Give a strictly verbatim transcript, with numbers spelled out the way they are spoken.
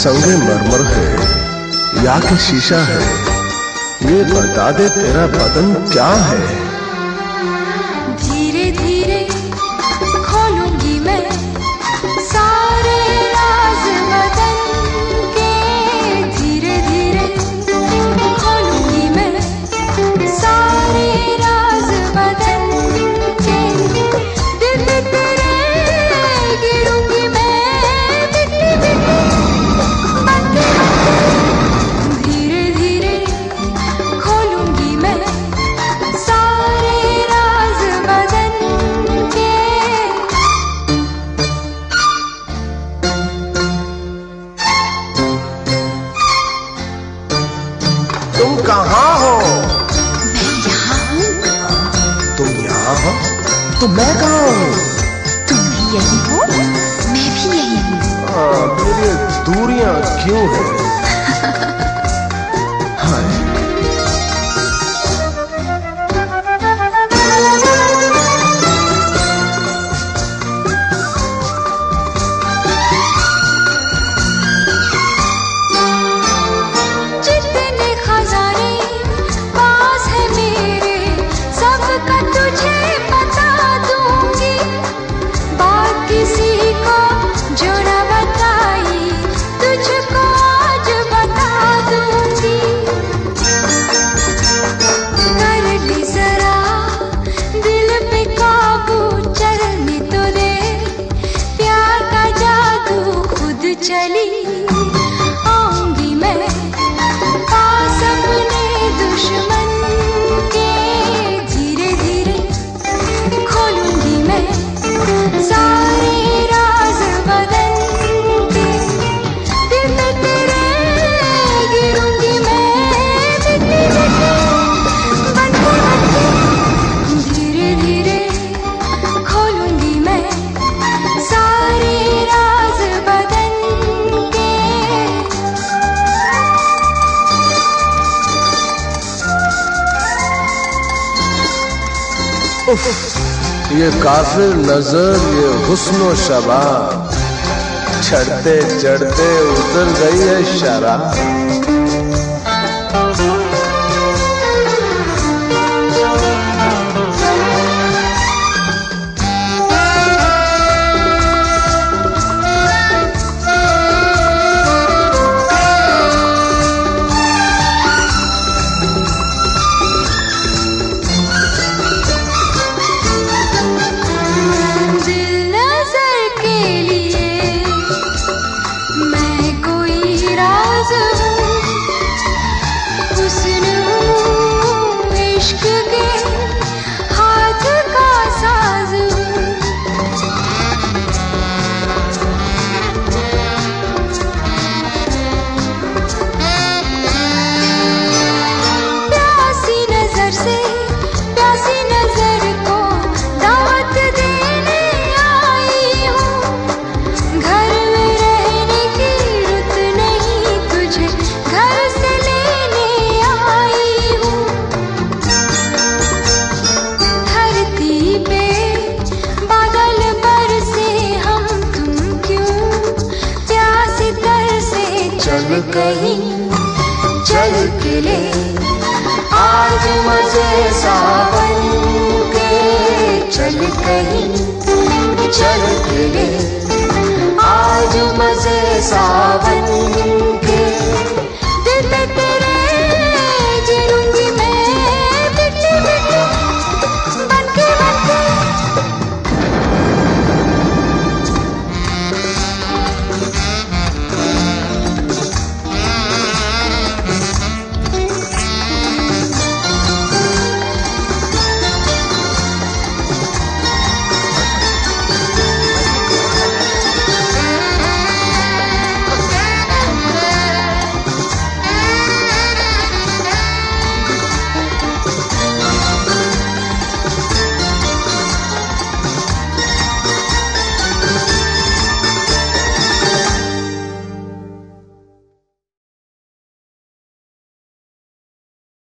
संगे मरमर है या कि शीशा है, ये बता दे तेरा बदन क्या है। धीरे धीरे खोलूंगी मैं सारे राज बदन के, धीरे धीरे खोलूंगी मैं सारे राज बदन के। दिल पे तेरे गिरूंगी मैं मिट्टी मिट्टी, धीरे धीरे खोलूंगी मैं सारे राज बदन के। तुम कहाँ हो? मैं यहाँ हूँ। तुम यहाँ हो तो मैं कहाँ हूँ? तुम भी यही हो, मैं भी यही हूँ। हाँ, फिर ये दूरियां क्यों है? हाय जितने खजाने पास है मेरे, सबका तुझे बता दूंगी। बात किसी को जो न बताई, तुझको आज बता दूंगी। कर ली जरा दिल पे काबू, चलने तो दे प्यार का जादू, खुद चली आऊंगी मैं पास अपने दुश्मन के। धीरे धीरे खोलूंगी मैं सारे राज बदन के। दिल पे तेरे गिरूंगी मैं मिट्टी मिट्टी, बनके बनके। धीरे धीरे खोलूंगी मैं सारे राज बदन के। उफ, ये काफिर नजर, ये हुस्नो शबाब, चढ़ते चढ़ते उतर गई है शराब। दिल नजर के लिए मैं कोई राज हूँ, हुस्न हूँ इश्क के हाथ का साज हूँ। प्यासी नजर से प्यासी नजर को दावत देने आई हूँ। घर में रहने की रुत नहीं, तुझे घर से लेने आई हूँ। धरती पे बादल बरसे, हम तुम क्यों प्यासे तरसे। चल कहीं चल के ले आज मजे सावन के, चल कहीं चल के ले आज मजे सावन के।